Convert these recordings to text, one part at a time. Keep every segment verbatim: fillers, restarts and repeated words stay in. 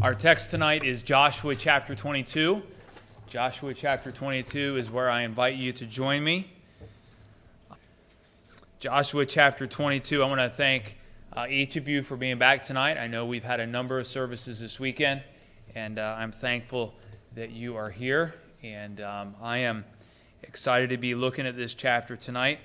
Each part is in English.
Our text tonight is Joshua chapter twenty-two. Joshua chapter twenty-two is where I invite you to join me. Joshua chapter twenty-two, I want to thank uh, each of you for being back tonight. I know we've had a number of services this weekend, and uh, I'm thankful that you are here. And um, I am excited to be looking at this chapter tonight.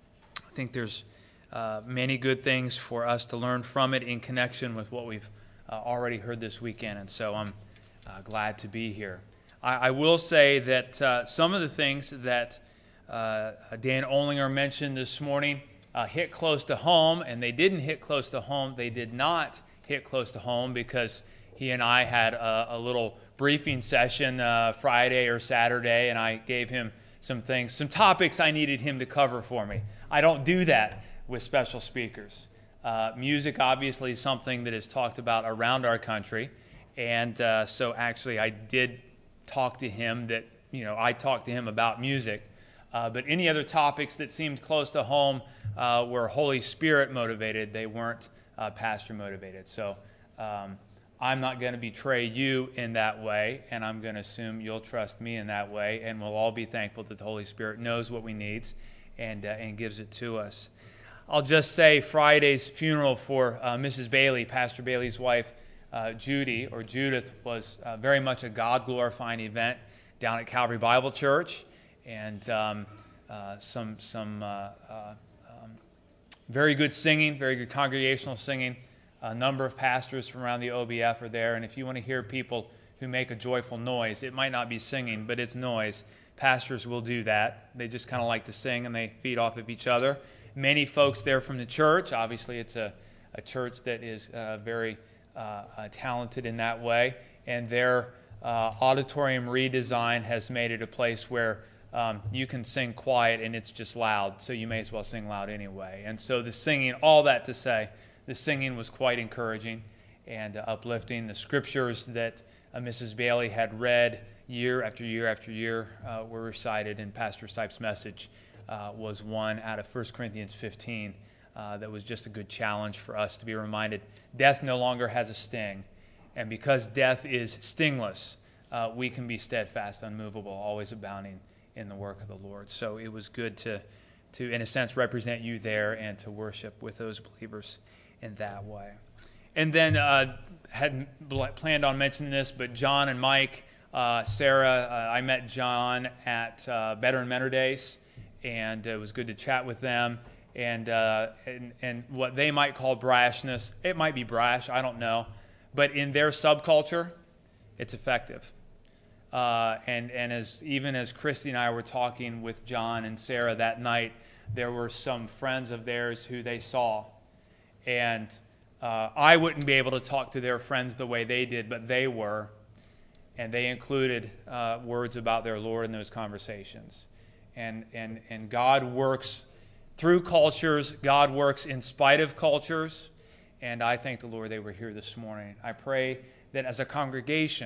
I think there's uh, many good things for us to learn from it in connection with what we've Uh, already heard this weekend, and so I'm uh, glad to be here. I, I will say that uh, some of the things that uh, Dan Olinger mentioned this morning uh, hit close to home, and they didn't hit close to home. They did not hit close to home because he and I had a, a little briefing session uh, Friday or Saturday, and I gave him some things, some topics I needed him to cover for me. I don't do that with special speakers. Uh, music, obviously, is something that is talked about around our country, and uh, so actually I did talk to him that, you know, I talked to him about music, uh, but any other topics that seemed close to home uh, were Holy Spirit motivated. They weren't uh, pastor motivated. So um, I'm not going to betray you in that way, and I'm going to assume you'll trust me in that way, and we'll all be thankful that the Holy Spirit knows what we need and, uh, and gives it to us. I'll just say Friday's funeral for uh, Missus Bailey, Pastor Bailey's wife, uh, Judy, or Judith, was uh, very much a God-glorifying event down at Calvary Bible Church, and um, uh, some some uh, uh, um, very good singing, very good congregational singing. A number of pastors from around the O B F are there, and if you want to hear people who make a joyful noise, it might not be singing, but it's noise. Pastors will do that. They just kind of like to sing, and they feed off of each other. Many folks there from the church. Obviously, it's a, a church that is uh, very uh, uh, talented in that way. And their uh, auditorium redesign has made it a place where um, you can sing quiet and it's just loud. So you may as well sing loud anyway. And so the singing, all that to say, the singing was quite encouraging and uh, uplifting. The scriptures that uh, Missus Bailey had read year after year after year uh, were recited in Pastor Sipe's message. Uh, was one out of First Corinthians fifteen uh, that was just a good challenge for us to be reminded death no longer has a sting, and because death is stingless, uh, we can be steadfast, unmovable, always abounding in the work of the Lord. So it was good to, to in a sense, represent you there and to worship with those believers in that way. And then uh, hadn't planned on mentioning this, but John and Mike, uh, Sarah, uh, I met John at uh, Veteran Mentor Days. And it was good to chat with them, and, uh, and and what they might call brashness. It might be brash, I don't know, but in their subculture, it's effective. Uh, and and as even as Christy and I were talking with John and Sarah that night, there were some friends of theirs who they saw, and uh, I wouldn't be able to talk to their friends the way they did, but they were, and they included uh, words about their Lord in those conversations. And, and and God works through cultures. God works in spite of cultures. And I thank the Lord they were here this morning. I pray that as a congregation,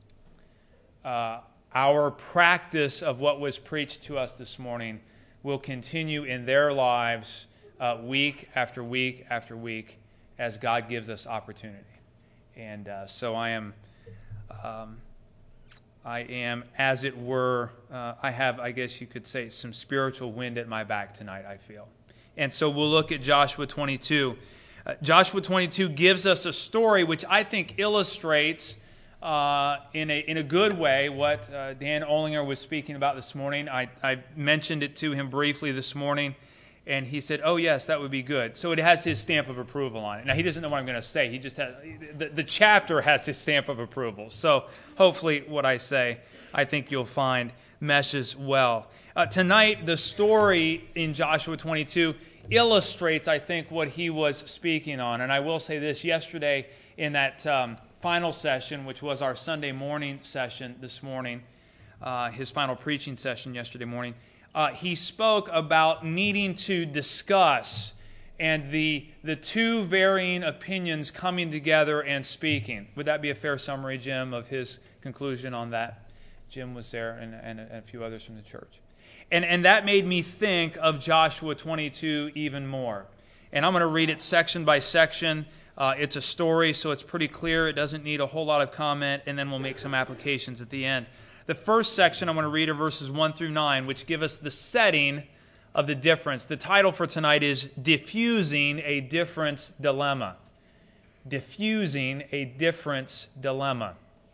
uh, our practice of what was preached to us this morning will continue in their lives uh, week after week after week as God gives us opportunity. And uh, so I am... Um, I am, as it were, uh, I have, I guess you could say, some spiritual wind at my back tonight, I feel. And so we'll look at Joshua twenty-two. Uh, Joshua twenty-two gives us a story which I think illustrates uh, in a in a good way what uh, Dan Olinger was speaking about this morning. I, I mentioned it to him briefly this morning, and he said, oh, yes, that would be good. So it has his stamp of approval on it. Now, he doesn't know what I'm going to say. He just has, the, the chapter has his stamp of approval. So hopefully what I say, I think you'll find meshes well. Uh, tonight, the story in Joshua twenty-two illustrates, I think, what he was speaking on. And I will say this, yesterday in that um, final session, which was our Sunday morning session this morning, uh, his final preaching session yesterday morning, Uh, he spoke about needing to discuss and the the two varying opinions coming together and speaking. Would that be a fair summary, Jim, of his conclusion on that? Jim was there and, and, and a few others from the church. And, and that made me think of Joshua twenty-two even more. And I'm going to read it section by section. Uh, it's a story, so it's pretty clear. It doesn't need a whole lot of comment, and then we'll make some applications at the end. The first section I want to read are verses one through nine, which give us the setting of the difference. The title for tonight is Diffusing a Difference Dilemma. Diffusing a Difference Dilemma.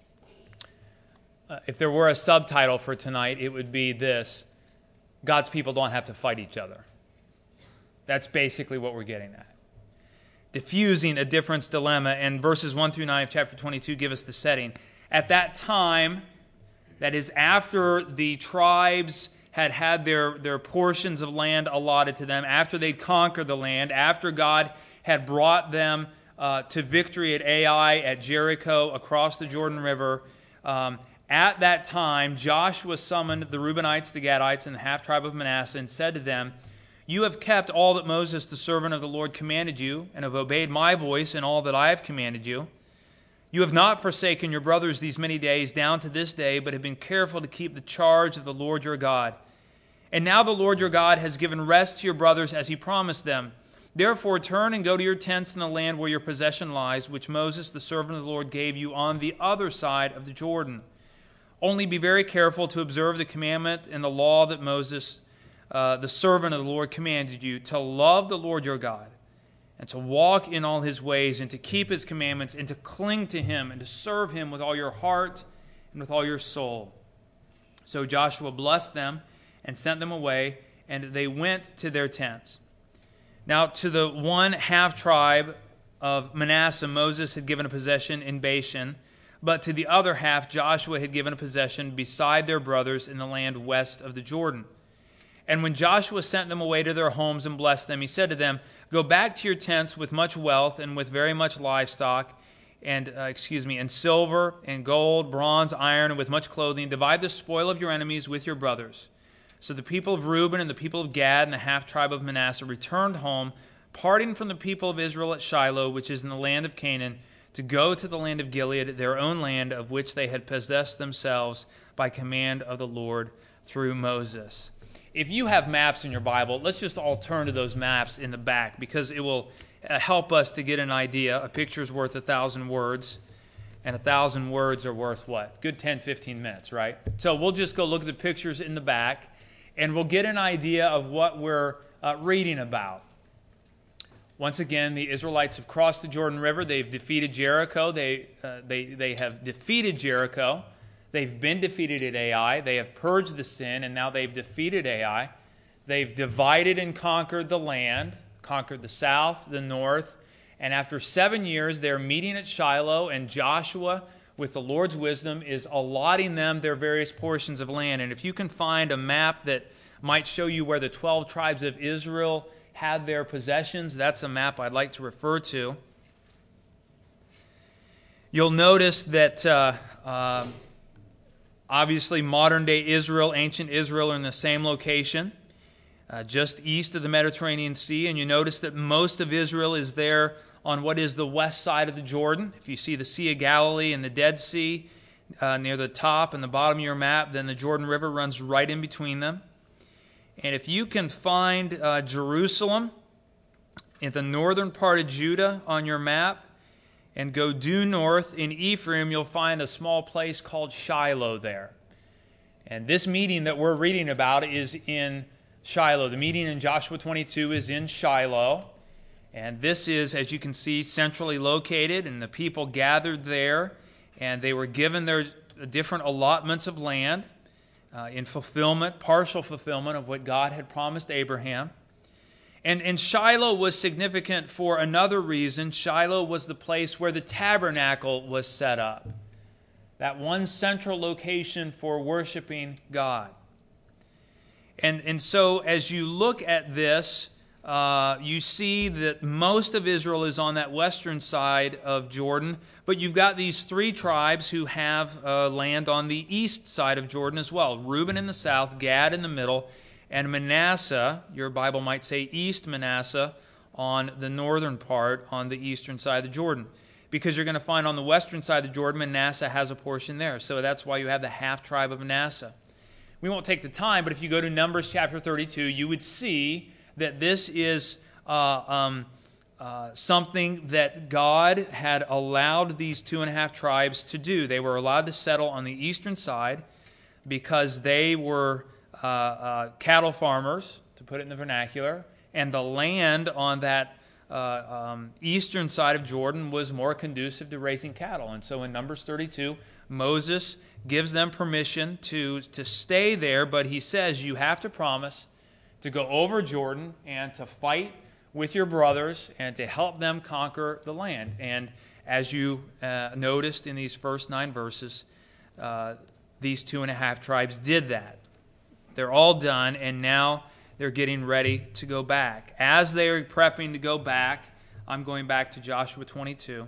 Uh, if there were a subtitle for tonight, it would be this: God's people don't have to fight each other. That's basically what we're getting at. Diffusing a difference dilemma. And verses one through nine of chapter twenty-two give us the setting. At that time, that is after the tribes had had their, their portions of land allotted to them, after they'd conquered the land, after God had brought them uh, to victory at Ai, at Jericho, across the Jordan River, um, at that time, Joshua summoned the Reubenites, the Gadites, and the half-tribe of Manasseh and said to them, "You have kept all that Moses, the servant of the Lord, commanded you, and have obeyed my voice in all that I have commanded you. You have not forsaken your brothers these many days down to this day, but have been careful to keep the charge of the Lord your God. And now the Lord your God has given rest to your brothers as he promised them. Therefore turn and go to your tents in the land where your possession lies, which Moses, the servant of the Lord, gave you on the other side of the Jordan. Only be very careful to observe the commandment and the law that Moses, uh, the servant of the Lord, commanded you, to love the Lord your God, and to walk in all his ways, and to keep his commandments, and to cling to him, and to serve him with all your heart and with all your soul." So Joshua blessed them and sent them away, and they went to their tents. Now to the one half-tribe of Manasseh, Moses had given a possession in Bashan, but to the other half, Joshua had given a possession beside their brothers in the land west of the Jordan. And when Joshua sent them away to their homes and blessed them, he said to them, "Go back to your tents with much wealth and with very much livestock, and uh, excuse me, and silver and gold, bronze, iron, and with much clothing. Divide the spoil of your enemies with your brothers." So the people of Reuben and the people of Gad and the half-tribe of Manasseh returned home, parting from the people of Israel at Shiloh, which is in the land of Canaan, to go to the land of Gilead, their own land, of which they had possessed themselves by command of the Lord through Moses. If you have maps in your Bible, let's just all turn to those maps in the back, because it will help us to get an idea. A picture's worth a thousand words, and a thousand words are worth what? Good ten, fifteen minutes, right? So we'll just go look at the pictures in the back, and we'll get an idea of what we're uh, reading about. Once again, the Israelites have crossed the Jordan River. They've defeated Jericho. They, uh, they, they have defeated Jericho. They've been defeated at Ai. They have purged the sin, and now they've defeated Ai. They've divided and conquered the land, conquered the south, the north. And after seven years, they're meeting at Shiloh, and Joshua, with the Lord's wisdom, is allotting them their various portions of land. And if you can find a map that might show you where the twelve tribes of Israel had their possessions, that's a map I'd like to refer to. You'll notice that uh, uh, obviously modern-day Israel, ancient Israel, are in the same location, uh, just east of the Mediterranean Sea. And you notice that most of Israel is there on what is the west side of the Jordan. If you see the Sea of Galilee and the Dead Sea uh, near the top and the bottom of your map, then the Jordan River runs right in between them. And if you can find uh, Jerusalem in the northern part of Judah on your map and go due north in Ephraim, you'll find a small place called Shiloh there. And this meeting that we're reading about is in Shiloh. The meeting in Joshua twenty-two is in Shiloh. And this is, as you can see, centrally located, and the people gathered there, and they were given their different allotments of land. Uh, in fulfillment, partial fulfillment of what God had promised Abraham. And, and Shiloh was significant for another reason. Shiloh was the place where the tabernacle was set up. That one central location for worshiping God. And, and so as you look at this, uh, you see that most of Israel is on that western side of Jordan, but you've got these three tribes who have uh, land on the east side of Jordan as well. Reuben in the south, Gad in the middle, and Manasseh, your Bible might say East Manasseh, on the northern part, on the eastern side of the Jordan. Because you're going to find on the western side of the Jordan, Manasseh has a portion there. So that's why you have the half-tribe of Manasseh. We won't take the time, but if you go to Numbers chapter thirty-two, you would see that this is uh, um, uh, something that God had allowed these two and a half tribes to do. They were allowed to settle on the eastern side because they were uh, uh, cattle farmers, to put it in the vernacular, and the land on that uh, um, eastern side of Jordan was more conducive to raising cattle. And so in Numbers thirty-two, Moses gives them permission to, to stay there, but he says you have to promise to go over Jordan and to fight with your brothers and to help them conquer the land. And as you uh, noticed in these first nine verses, uh, these two and a half tribes did that. They're all done, and now they're getting ready to go back. As they are prepping to go back, I'm going back to Joshua twenty-two.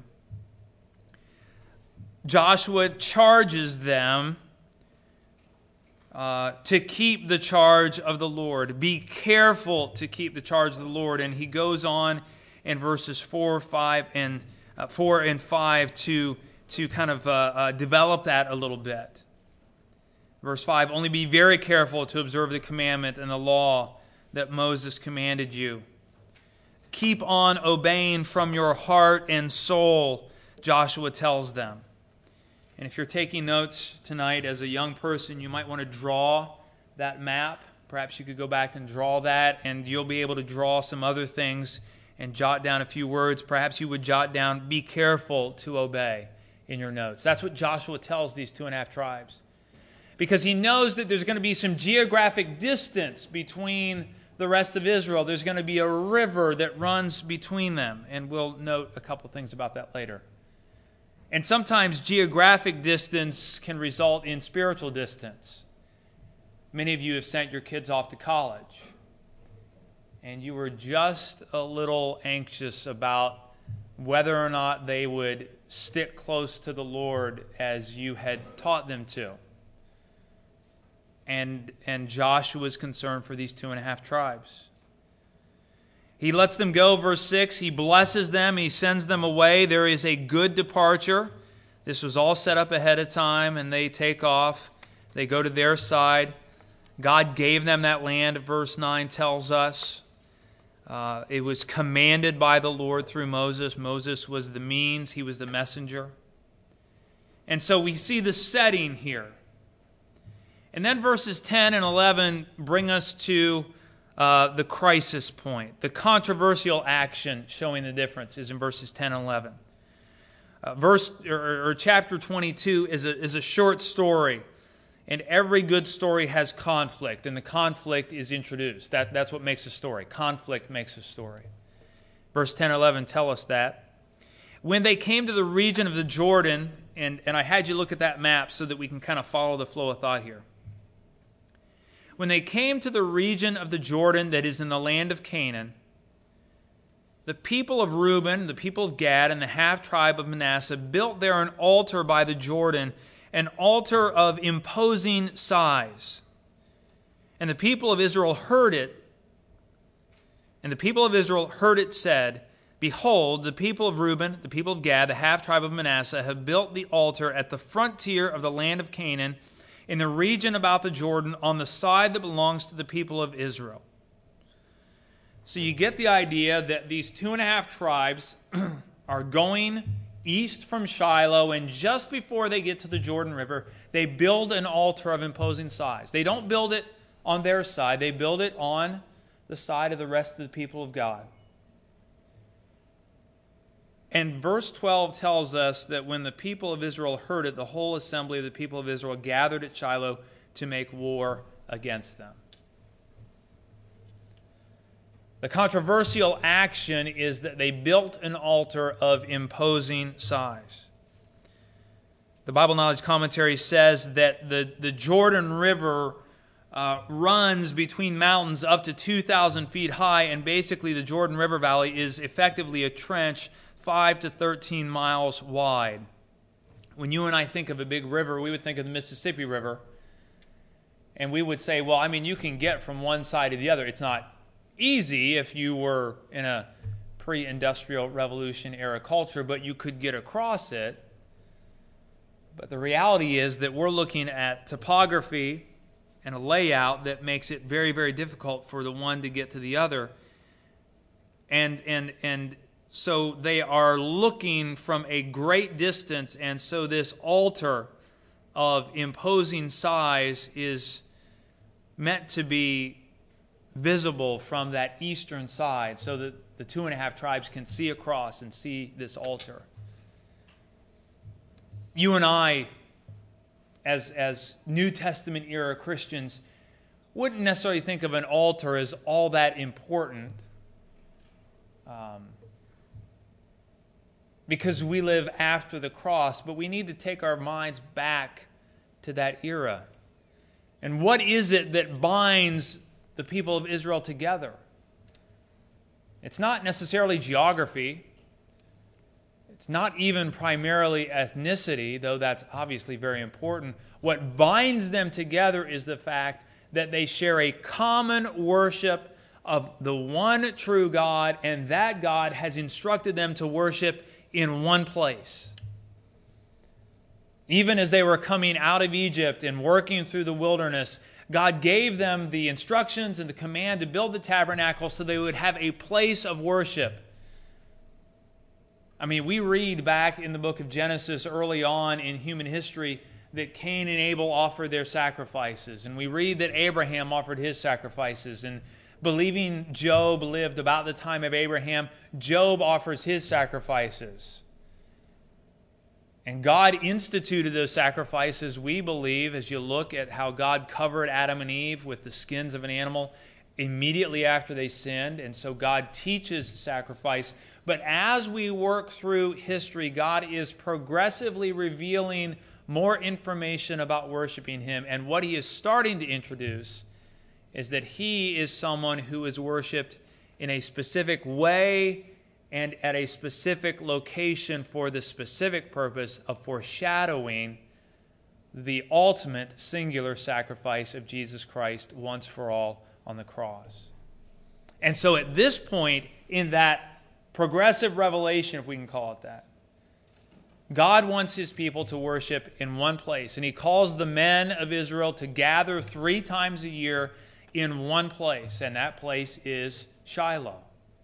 Joshua charges them uh, to keep the charge of the Lord. Be careful to keep the charge of the Lord. And he goes on in verses four, five, and uh, four and five to to kind of uh, uh, develop that a little bit. Verse five: only be very careful to observe the commandment and the law that Moses commanded you. Keep on obeying from your heart and soul, Joshua tells them. And if you're taking notes tonight as a young person, you might want to draw that map. Perhaps you could go back and draw that, and you'll be able to draw some other things and jot down a few words. Perhaps you would jot down, be careful to obey, in your notes. That's what Joshua tells these two and a half tribes. Because he knows that there's going to be some geographic distance between the rest of Israel. There's going to be a river that runs between them. And we'll note a couple things about that later. And sometimes geographic distance can result in spiritual distance. Many of you have sent your kids off to college, and you were just a little anxious about whether or not they would stick close to the Lord as you had taught them to. And, and Joshua is concerned for these two and a half tribes. He lets them go, verse six. He blesses them. He sends them away. There is a good departure. This was all set up ahead of time, and they take off. They go to their side. God gave them that land, verse nine tells us. Uh, it was commanded by the Lord through Moses. Moses was the means. He was the messenger. And so we see the setting here. And then verses ten and eleven bring us to Uh, the crisis point. The controversial action showing the difference is in verses ten and eleven. Uh, verse or, or chapter twenty-two is a, is a short story, and every good story has conflict, and the conflict is introduced. That, that's what makes a story. Conflict makes a story. Verse ten and eleven tell us that. When they came to the region of the Jordan, and, and I had you look at that map so that we can kind of follow the flow of thought here. When they came to the region of the Jordan that is in the land of Canaan, the people of Reuben, the people of Gad, and the half-tribe of Manasseh built there an altar by the Jordan, an altar of imposing size. And the people of Israel heard it, and the people of Israel heard it said, Behold, the people of Reuben, the people of Gad, the half-tribe of Manasseh, have built the altar at the frontier of the land of Canaan, in the region about the Jordan, on the side that belongs to the people of Israel. So you get the idea that these two and a half tribes are going east from Shiloh, and just before they get to the Jordan River, they build an altar of imposing size. They don't build it on their side. They build it on the side of the rest of the people of God. And verse twelve tells us that when the people of Israel heard it, the whole assembly of the people of Israel gathered at Shiloh to make war against them. The controversial action is that they built an altar of imposing size. The Bible Knowledge Commentary says that the, the Jordan River uh, runs between mountains up to two thousand feet high, and basically the Jordan River Valley is effectively a trench five to thirteen miles wide. When you and I think of a big river, we would think of the Mississippi River. And we would say, well, I mean, you can get from one side to the other. It's not easy if you were in a pre-industrial revolution era culture, but you could get across it. But the reality is that we're looking at topography and a layout that makes it very, very difficult for the one to get to the other. And, and, and, So they are looking from a great distance, and so this altar of imposing size is meant to be visible from that eastern side so that the two and a half tribes can see across and see this altar. You and I, as, as New Testament era Christians, wouldn't necessarily think of an altar as all that important um, because we live after the cross, but we need to take our minds back to that era. And what is it that binds the people of Israel together? It's not necessarily geography. It's not even primarily ethnicity, though that's obviously very important. What binds them together is the fact that they share a common worship of the one true God, and that God has instructed them to worship in one place. Even as they were coming out of Egypt and working through the wilderness, God gave them the instructions and the command to build the tabernacle so they would have a place of worship. I mean, we read back in the book of Genesis early on in human history that Cain and Abel offered their sacrifices. And we read that Abraham offered his sacrifices. And believing Job lived about the time of Abraham, Job offers his sacrifices. And God instituted those sacrifices, we believe, as you look at how God covered Adam and Eve with the skins of an animal immediately after they sinned. And so God teaches sacrifice. But as we work through history, God is progressively revealing more information about worshiping Him. And what He is starting to introduce is that He is someone who is worshiped in a specific way and at a specific location for the specific purpose of foreshadowing the ultimate singular sacrifice of Jesus Christ once for all on the cross. And so at this point in that progressive revelation, if we can call it that, God wants His people to worship in one place. And He calls the men of Israel to gather three times a year in one place. And that place is Shiloh.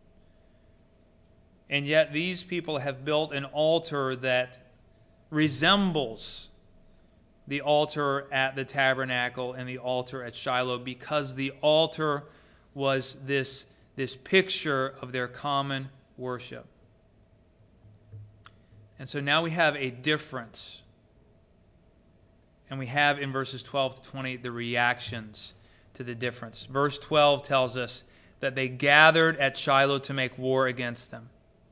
And yet these people have built an altar that resembles the altar at the tabernacle and the altar at Shiloh, because the altar was this, this picture of their common worship. And so now we have a difference. And we have in verses twelve to twenty the reactions to the difference. Verse twelve tells us that they gathered at Shiloh to make war against them.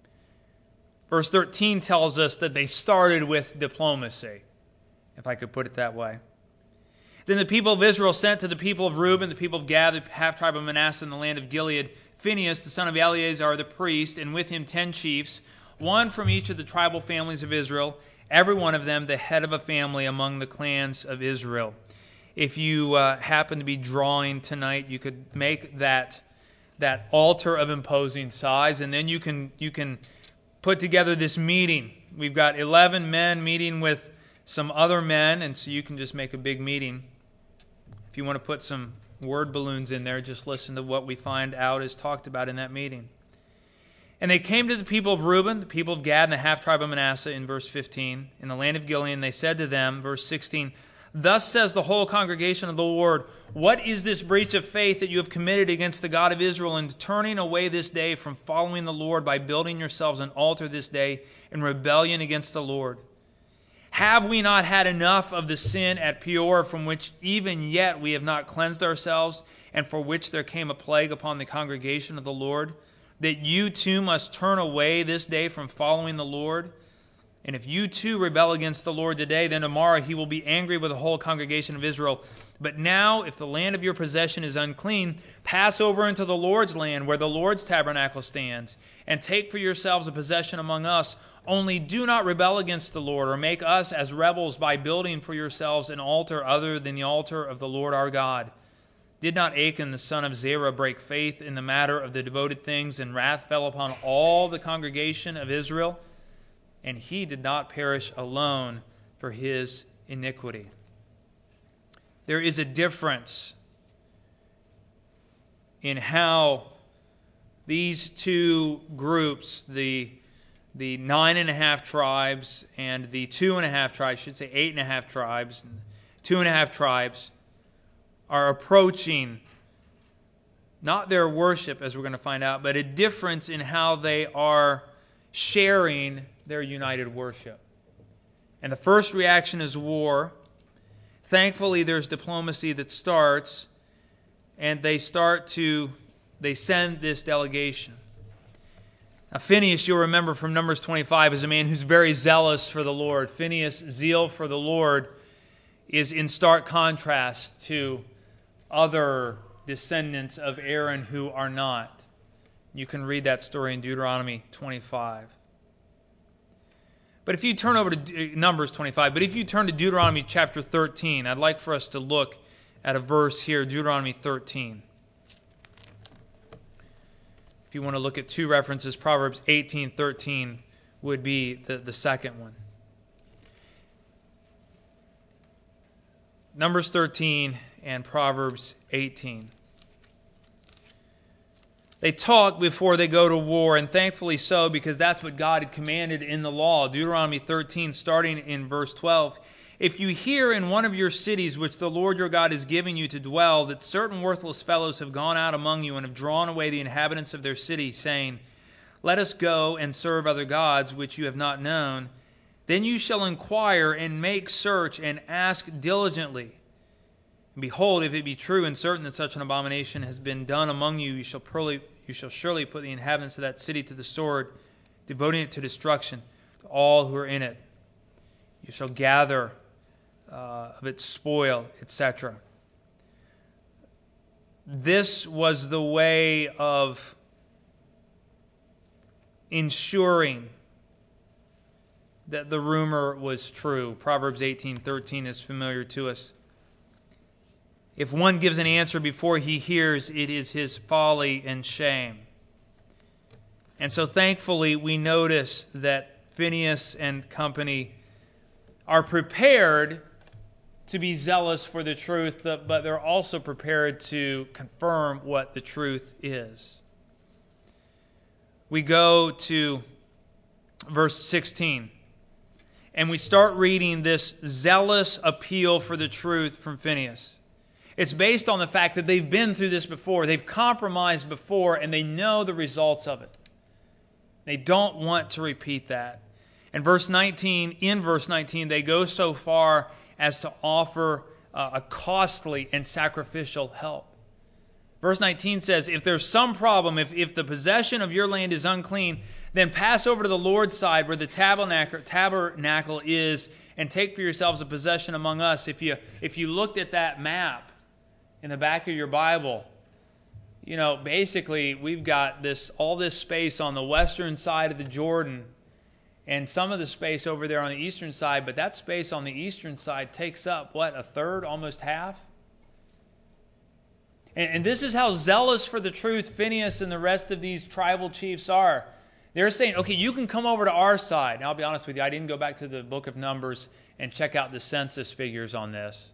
Verse thirteen tells us that they started with diplomacy, if I could put it that way. Then the people of Israel sent to the people of Reuben, the people of Gad, the half-tribe of Manasseh, in the land of Gilead, Phinehas, the son of Eleazar, the priest, and with him ten chiefs, one from each of the tribal families of Israel, every one of them the head of a family among the clans of Israel. If you uh, happen to be drawing tonight, you could make that, that altar of imposing size, and then you can you can put together this meeting. We've got eleven men meeting with some other men, and so you can just make a big meeting. If you want to put some word balloons in there, just listen to what we find out is talked about in that meeting. And they came to the people of Reuben, the people of Gad, and the half-tribe of Manasseh in verse fifteen, in the land of Gilead, and they said to them, verse sixteen, "Thus says the whole congregation of the Lord, what is this breach of faith that you have committed against the God of Israel in turning away this day from following the Lord by building yourselves an altar this day in rebellion against the Lord? Have we not had enough of the sin at Peor, from which even yet we have not cleansed ourselves, and for which there came a plague upon the congregation of the Lord, that you too must turn away this day from following the Lord? And if you too rebel against the Lord today, then tomorrow He will be angry with the whole congregation of Israel. But now, if the land of your possession is unclean, pass over into the Lord's land, where the Lord's tabernacle stands, and take for yourselves a possession among us. Only do not rebel against the Lord, or make us as rebels by building for yourselves an altar other than the altar of the Lord our God. Did not Achan the son of Zerah break faith in the matter of the devoted things, and wrath fell upon all the congregation of Israel? And he did not perish alone for his iniquity." There is a difference in how these two groups, the, the nine and a half tribes and the two and a half tribes, I should say eight and a half tribes, and two and a half tribes, are approaching not their worship, as we're going to find out, but a difference in how they are sharing their united worship. And the first reaction is war. Thankfully, there's diplomacy that starts, and they start to, they send this delegation. Now, Phinehas, you'll remember from Numbers twenty-five, is a man who's very zealous for the Lord. Phinehas' zeal for the Lord is in stark contrast to other descendants of Aaron who are not. You can read that story in Deuteronomy twenty-five. But if you turn over to Numbers twenty-five, but if you turn to Deuteronomy chapter thirteen, I'd like for us to look at a verse here, Deuteronomy thirteen. If you want to look at two references, Proverbs eighteen thirteen would be the, the second one. Numbers thirteen and Proverbs eighteen. They talk before they go to war, and thankfully so, because that's what God had commanded in the law. Deuteronomy thirteen, starting in verse twelve. If you hear in one of your cities which the Lord your God is giving you to dwell, that certain worthless fellows have gone out among you and have drawn away the inhabitants of their city, saying, let us go and serve other gods which you have not known, then you shall inquire and make search and ask diligently. And behold, if it be true and certain that such an abomination has been done among you, you shall, probably, you shall surely put the inhabitants of that city to the sword, devoting it to destruction, to all who are in it. You shall gather uh, of its spoil, et cetera. This was the way of ensuring that the rumor was true. Proverbs eighteen thirteen is familiar to us. If one gives an answer before he hears, it is his folly and shame. And so thankfully we notice that Phinehas and company are prepared to be zealous for the truth, but they're also prepared to confirm what the truth is. We go to verse sixteen, and we start reading this zealous appeal for the truth from Phinehas. It's based on the fact that they've been through this before. They've compromised before, and they know the results of it. They don't want to repeat that. And verse nineteen, in verse nineteen, they go so far as to offer uh, a costly and sacrificial help. Verse nineteen says, if there's some problem, if, if the possession of your land is unclean, then pass over to the Lord's side where the tabernacle, tabernacle is, and take for yourselves a possession among us. If you, if you looked at that map in the back of your Bible, you know, basically we've got this all this space on the western side of the Jordan and some of the space over there on the eastern side, but that space on the eastern side takes up, what, a third, almost half? And, and this is how zealous for the truth Phinehas and the rest of these tribal chiefs are. They're saying, okay, you can come over to our side. And I'll be honest with you, I didn't go back to the book of Numbers and check out the census figures on this.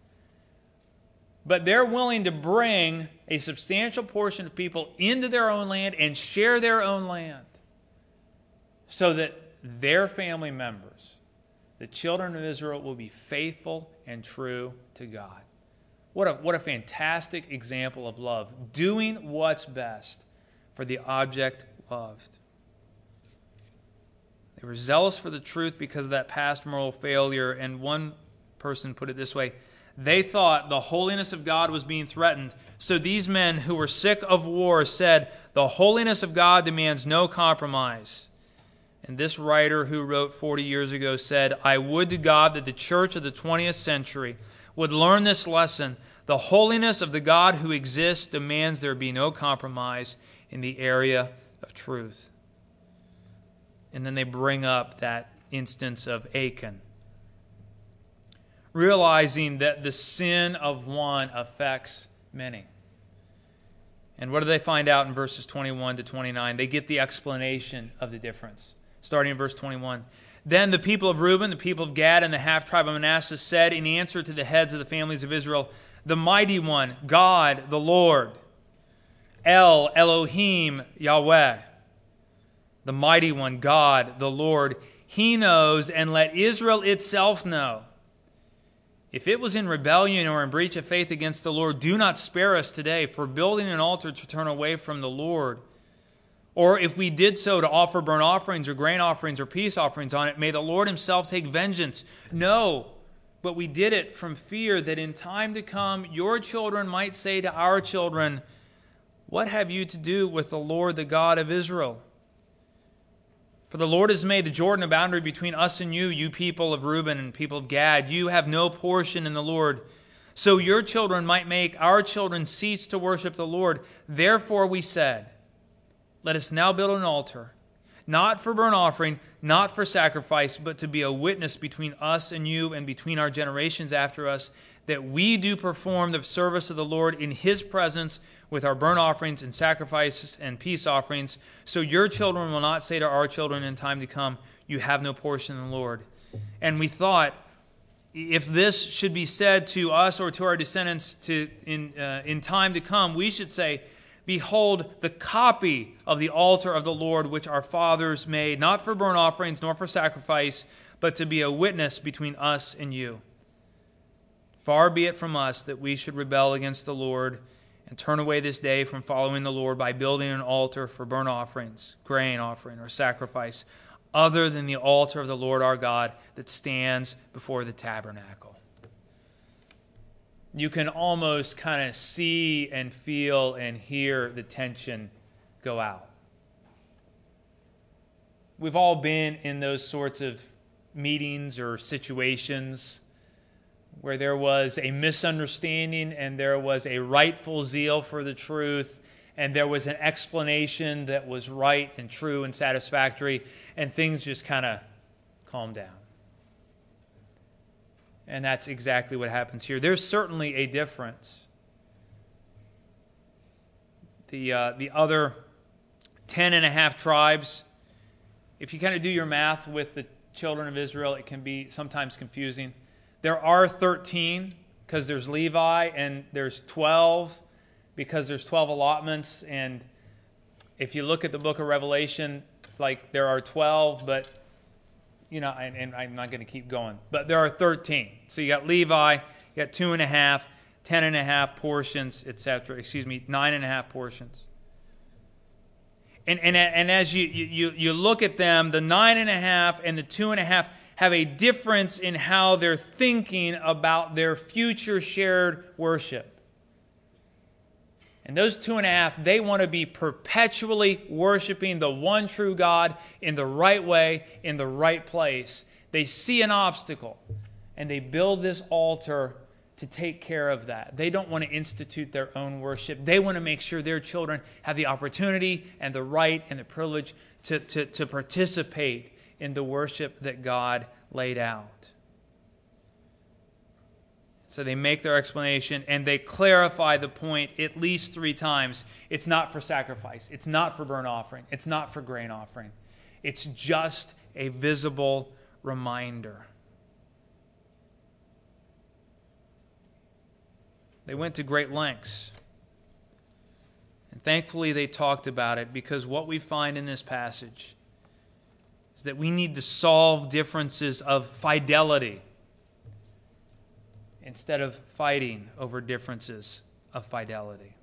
But they're willing to bring a substantial portion of people into their own land and share their own land so that their family members, the children of Israel, will be faithful and true to God. What a, what a fantastic example of love. Doing what's best for the object loved. They were zealous for the truth because of that past moral failure. And one person put it this way: they thought the holiness of God was being threatened. So these men who were sick of war said, the holiness of God demands no compromise. And this writer who wrote forty years ago said, I would to God that the church of the twentieth century would learn this lesson. The holiness of the God who exists demands there be no compromise in the area of truth. And then they bring up that instance of Achan, realizing that the sin of one affects many. And what do they find out in verses twenty-one to twenty-nine? They get the explanation of the difference. Starting in verse twenty-one. Then the people of Reuben, the people of Gad, and the half-tribe of Manasseh said in answer to the heads of the families of Israel, the mighty one, God, the Lord, El, Elohim, Yahweh, the mighty one, God, the Lord, He knows, and let Israel itself know. If it was in rebellion or in breach of faith against the Lord, do not spare us today for building an altar to turn away from the Lord. Or if we did so to offer burnt offerings or grain offerings or peace offerings on it, may the Lord Himself take vengeance. No, but we did it from fear that in time to come your children might say to our children, what have you to do with the Lord, the God of Israel? For the Lord has made the Jordan a boundary between us and you, you people of Reuben and people of Gad. You have no portion in the Lord. So your children might make our children cease to worship the Lord. Therefore we said, let us now build an altar, not for burnt offering, not for sacrifice, but to be a witness between us and you and between our generations after us, that we do perform the service of the Lord in His presence with our burnt offerings and sacrifices and peace offerings. So your children will not say to our children in time to come, you have no portion in the Lord. And we thought, if this should be said to us or to our descendants to in uh, in time to come, we should say, behold, the copy of the altar of the Lord which our fathers made, not for burnt offerings nor for sacrifice, but to be a witness between us and you. Far be it from us that we should rebel against the Lord and turn away this day from following the Lord by building an altar for burnt offerings, grain offering, or sacrifice, other than the altar of the Lord our God that stands before the tabernacle. You can almost kind of see and feel and hear the tension go out. We've all been in those sorts of meetings or situations where there was a misunderstanding and there was a rightful zeal for the truth and there was an explanation that was right and true and satisfactory, and things just kind of calmed down. And that's exactly what happens here. There's certainly a difference. The, uh, the other ten and a half tribes, if you kind of do your math with the children of Israel, it can be sometimes confusing. There are thirteen because there's Levi, and there's twelve because there's twelve allotments. And if you look at the book of Revelation, like there are twelve, but, you know, and, and I'm not going to keep going. But there are thirteen. So you got Levi, you got two and a half, ten and a half portions, et cetera. Excuse me, nine and a half portions. And, and, and as you, you, you look at them, the nine and a half and the two and a half have a difference in how they're thinking about their future shared worship. And those two and a half, they want to be perpetually worshiping the one true God in the right way, in the right place. They see an obstacle, and they build this altar to take care of that. They don't want to institute their own worship. They want to make sure their children have the opportunity and the right and the privilege to, to, to participate in the worship that God laid out. So they make their explanation and they clarify the point at least three times. It's not for sacrifice. It's not for burnt offering. It's not for grain offering. It's just a visible reminder. They went to great lengths. And thankfully they talked about it, because what we find in this passage is that we need to solve differences of fidelity instead of fighting over differences of fidelity.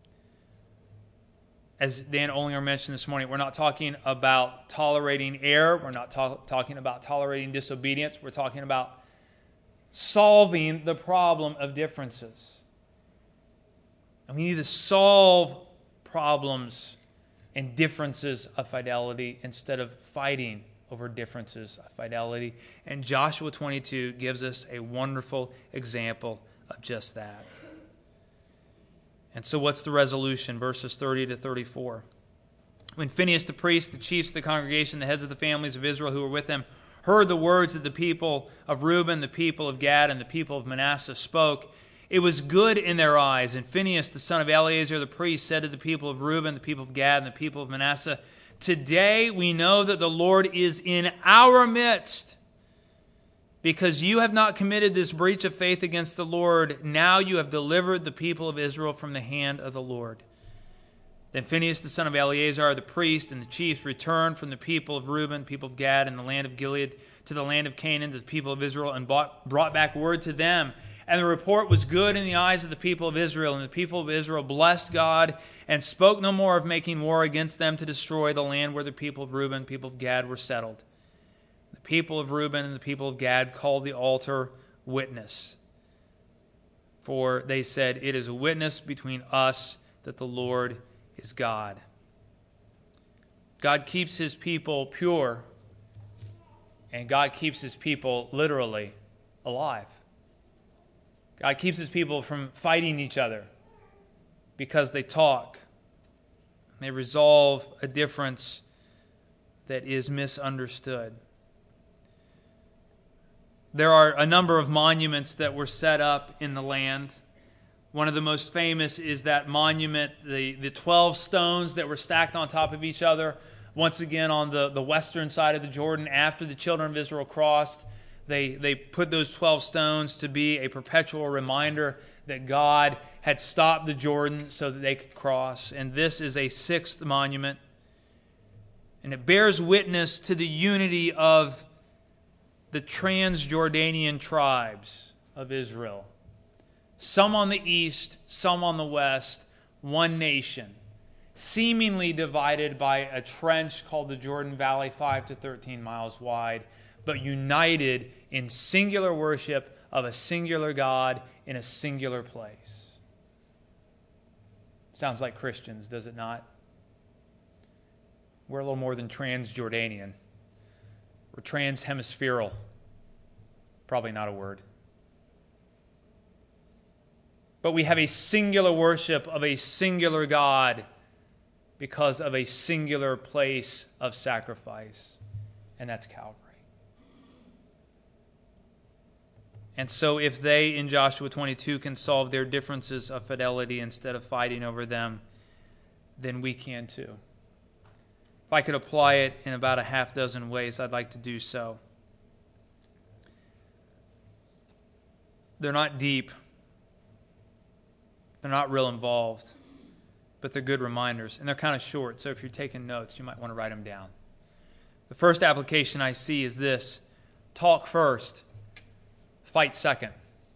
As Dan Olinger mentioned this morning, we're not talking about tolerating error. We're not to- talking about tolerating disobedience. We're talking about solving the problem of differences. And we need to solve problems and differences of fidelity instead of fighting over differences of fidelity. And Joshua twenty-two gives us a wonderful example of just that. And so what's the resolution? Verses thirty to thirty-four. When Phinehas the priest, the chiefs of the congregation, the heads of the families of Israel who were with him, heard the words that the people of Reuben, the people of Gad, and the people of Manasseh spoke, it was good in their eyes. And Phinehas, the son of Eleazar the priest, said to the people of Reuben, the people of Gad, and the people of Manasseh, today we know that the Lord is in our midst, because you have not committed this breach of faith against the Lord. Now you have delivered the people of Israel from the hand of the Lord. Then Phinehas the son of Eleazar, the priest, and the chiefs returned from the people of Reuben, people of Gad, and the land of Gilead to the land of Canaan, to the people of Israel, and brought, brought back word to them. And the report was good in the eyes of the people of Israel. And the people of Israel blessed God and spoke no more of making war against them to destroy the land where the people of Reuben, people of Gad were settled. The people of Reuben and the people of Gad called the altar Witness. For they said, "It is a witness between us that the Lord is God." God keeps his people pure, and God keeps his people literally alive. God keeps his people from fighting each other because they talk. They resolve a difference that is misunderstood. There are a number of monuments that were set up in the land. One of the most famous is that monument, the, the twelve stones that were stacked on top of each other, once again on the, the western side of the Jordan after the children of Israel crossed. They, they put those twelve stones to be a perpetual reminder that God had stopped the Jordan so that they could cross. And this is a sixth monument. And it bears witness to the unity of the Transjordanian tribes of Israel. Some on the east, some on the west, one nation, seemingly divided by a trench called the Jordan Valley, five to thirteen miles wide, but united in singular worship of a singular God in a singular place. Sounds like Christians, does it not? We're a little more than Transjordanian. We're transhemispherical. Probably not a word. But we have a singular worship of a singular God because of a singular place of sacrifice, and that's Calvary. And so if they, in Joshua twenty-two, can solve their differences of fidelity instead of fighting over them, then we can too. If I could apply it in about a half dozen ways, I'd like to do so. They're not deep. They're not real involved, but they're good reminders. And they're kind of short, so if you're taking notes, you might want to write them down. The first application I see is this: talk first, fight second.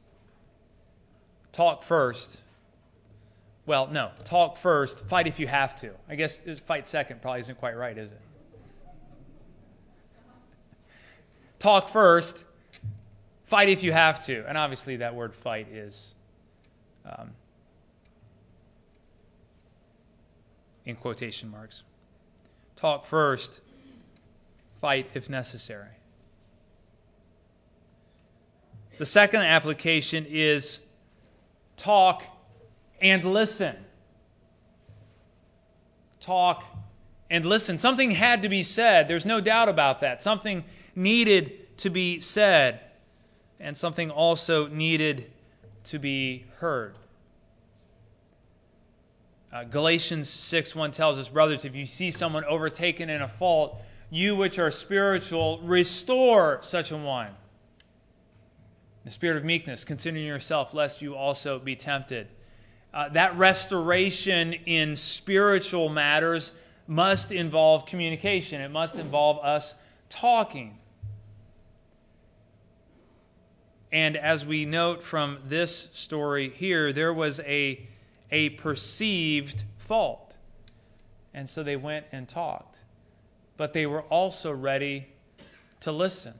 Talk first. Well, no, talk first, fight if you have to. I guess fight second probably isn't quite right, is it? Talk first, fight if you have to. And obviously that word fight is um, in quotation marks. Talk first, fight if necessary. The second application is talk and listen. Talk and listen. Something had to be said. There's no doubt about that. Something needed to be said, and something also needed to be heard. Uh, Galatians six one tells us, brothers, if you see someone overtaken in a fault, you which are spiritual, restore such a one. The spirit of meekness, considering yourself, lest you also be tempted. Uh, that restoration in spiritual matters must involve communication. It must involve us talking. And as we note from this story here, there was a, a perceived fault. And so they went and talked. But they were also ready to listen,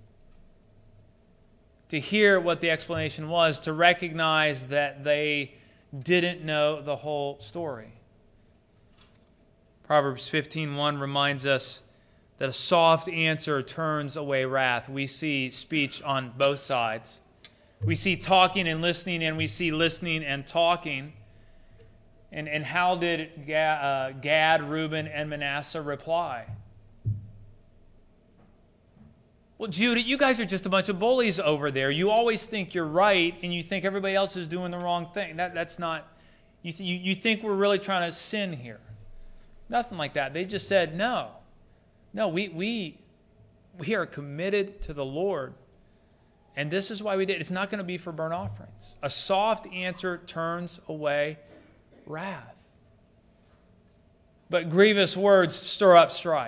to hear what the explanation was, to recognize that they didn't know the whole story. Proverbs fifteen one reminds us that a soft answer turns away wrath. We see speech on both sides. We see talking and listening, and we see listening and talking. And, and how did Gad, uh, Gad, Reuben, and Manasseh reply? Well, Judah, you guys are just a bunch of bullies over there. You always think you're right, and you think everybody else is doing the wrong thing. That, that's not, you, th- you, you think we're really trying to sin here. Nothing like that. They just said, no. No, we, we, we are committed to the Lord. And this is why we did. It's not going to be for burnt offerings. A soft answer turns away wrath. but grievous words stir up strife.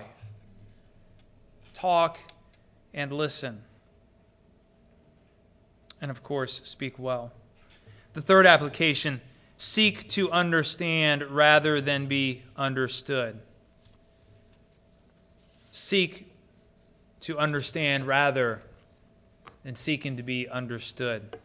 Talk and listen. And of course, speak well. The third application, seek to understand rather than be understood. Seek to understand rather than seeking to be understood.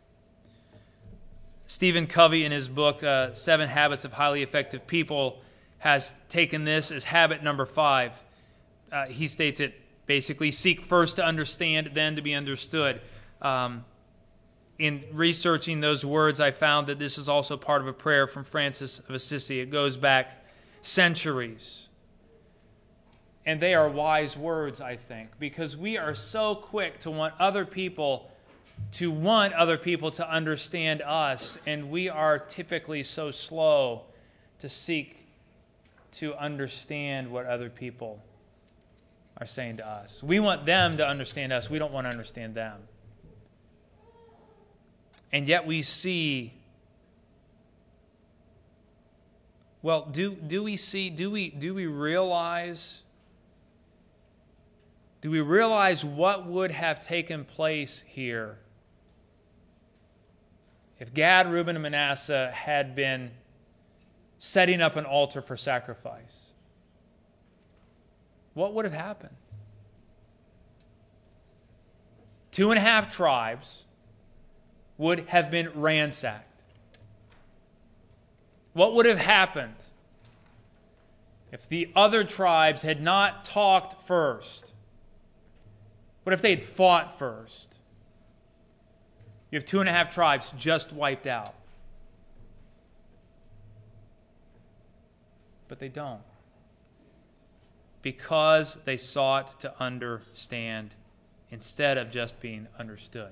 Stephen Covey, in his book, uh, Seven Habits of Highly Effective People, has taken this as habit number five. Uh, he states it basically, seek first to understand, then to be understood. Um, in researching those words, I found that this is also part of a prayer from Francis of Assisi. It goes back centuries. And they are wise words, I think, because we are so quick to want other people to want other people to understand us, and we are typically so slow to seek to understand what other people are saying to us. We want them to understand us. We don't want to understand them. And yet we see, well, do do we see, do we do we realize do we realize what would have taken place here if Gad, Reuben, and Manasseh had been setting up an altar for sacrifice? What would have happened? Two and a half tribes would have been ransacked. What would have happened if the other tribes had not talked first? What if they had fought first? You have two and a half tribes just wiped out. But they don't. Because they sought to understand instead of just being understood.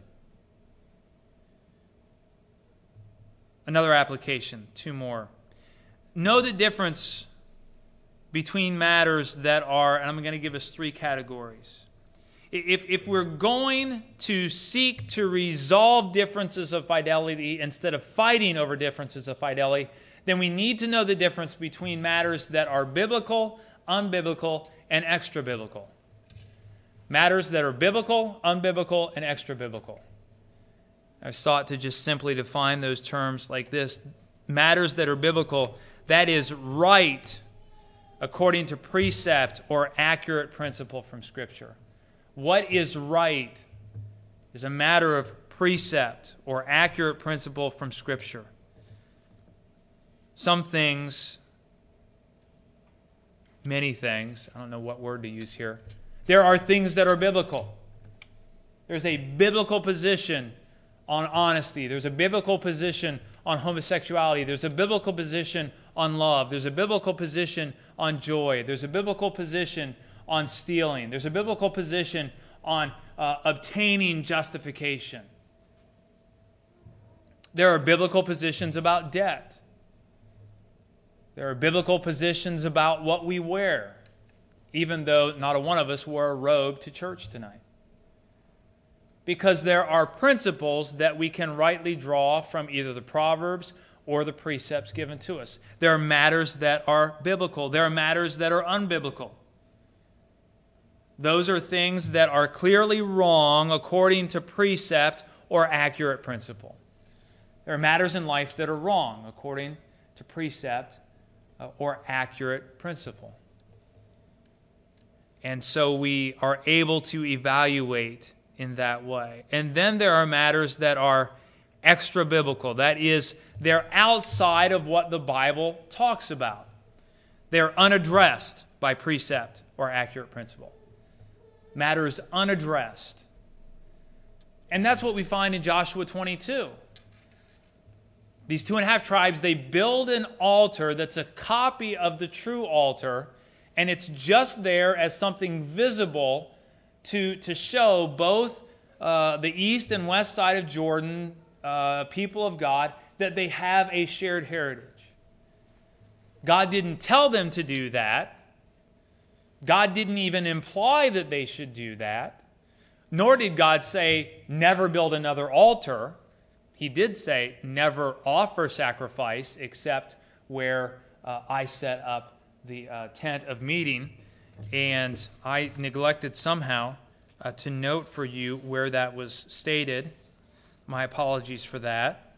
Another application, two more. Know the difference between matters that are, and I'm going to give us three categories. If, if we're going to seek to resolve differences of fidelity instead of fighting over differences of fidelity, then we need to know the difference between matters that are biblical, unbiblical, and extra-biblical. Matters that are biblical, unbiblical, and extra-biblical. I've sought to just simply define those terms like this. Matters that are biblical, that is right according to precept or accurate principle from Scripture. What is right is a matter of precept or accurate principle from Scripture. Some things, many things, I don't know what word to use here. There are things that are biblical. There's a biblical position on honesty. There's a biblical position on homosexuality. There's a biblical position on love. There's a biblical position on joy. There's a biblical position on stealing. There's a biblical position on uh, obtaining justification. There are biblical positions about debt. There are biblical positions about what we wear, even though not a one of us wore a robe to church tonight. Because there are principles that we can rightly draw from either the Proverbs or the precepts given to us. There are matters that are biblical. There are matters that are unbiblical. Those are things that are clearly wrong according to precept or accurate principle. There are matters in life that are wrong according to precept or accurate principle. And so we are able to evaluate in that way. And then there are matters that are extra biblical. That is, they're outside of what the Bible talks about. They're unaddressed by precept or accurate principle. Matters unaddressed. And that's what we find in Joshua twenty-two. These two and a half tribes, they build an altar that's a copy of the true altar, and it's just there as something visible to, to show both uh, the east and west side of Jordan, uh, people of God, that they have a shared heritage. God didn't tell them to do that. God didn't even imply that they should do that. Nor did God say, never build another altar. He did say, never offer sacrifice except where uh, I set up the uh, tent of meeting, and I neglected somehow uh, to note for you where that was stated. My apologies for that.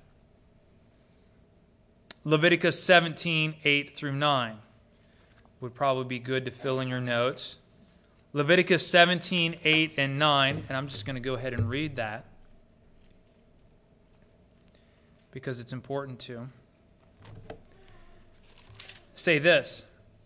Leviticus seventeen, eight through nine would probably be good to fill in your notes. Leviticus seventeen, eight and nine, and I'm just going to go ahead and read that because it's important to. Say this: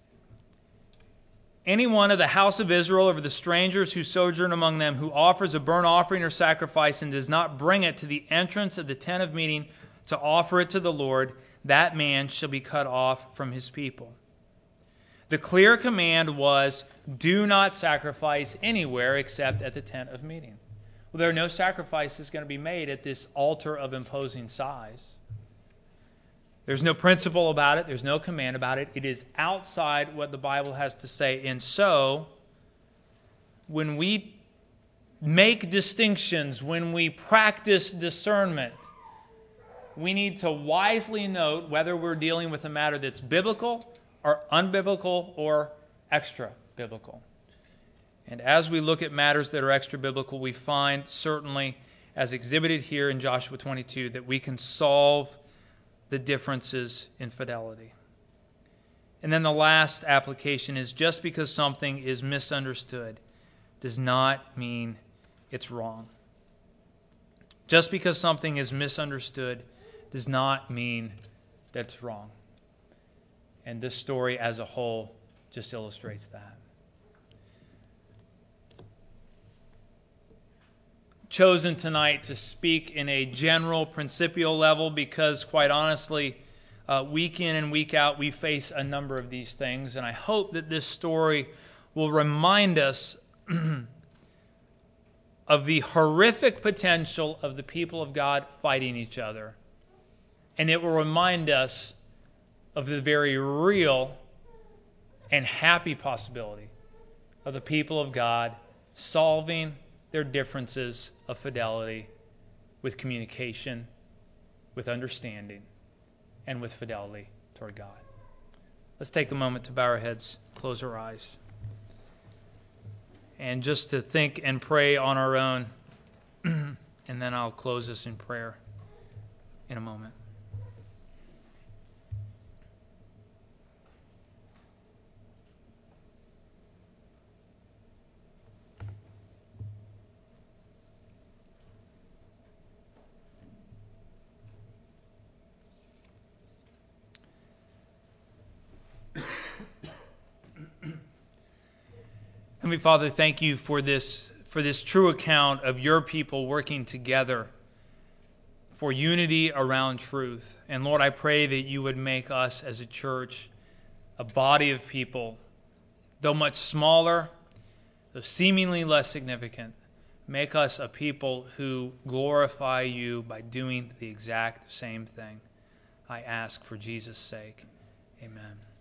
any one of the house of Israel or the strangers who sojourn among them who offers a burnt offering or sacrifice and does not bring it to the entrance of the tent of meeting to offer it to the Lord, that man shall be cut off from his people. The clear command was, do not sacrifice anywhere except at the tent of meeting. Well, there are no sacrifices going to be made at this altar of imposing size. There's no principle about it. There's no command about it. It is outside what the Bible has to say. And so, when we make distinctions, when we practice discernment, we need to wisely note whether we're dealing with a matter that's biblical or unbiblical or extra-biblical. And as we look at matters that are extra-biblical, we find certainly, as exhibited here in Joshua twenty-two, that we can solve the differences in fidelity. And then the last application is, just because something is misunderstood does not mean it's wrong. Just because something is misunderstood does not mean that it's wrong. And this story as a whole just illustrates that. Chosen tonight to speak in a general principial level because, quite honestly, uh, week in and week out we face a number of these things, and I hope that this story will remind us of the horrific potential of the people of God fighting each other, and it will remind us of the very real and happy possibility of the people of God solving their differences of fidelity with communication, with understanding, and with fidelity toward God. Let's take a moment to bow our heads, close our eyes, and just to think and pray on our own, and then I'll close us in prayer in a moment. Heavenly Father, thank you for this, for this true account of your people working together for unity around truth. And Lord, I pray that you would make us as a church a body of people, though much smaller, though seemingly less significant, make us a people who glorify you by doing the exact same thing. I ask for Jesus' sake. Amen.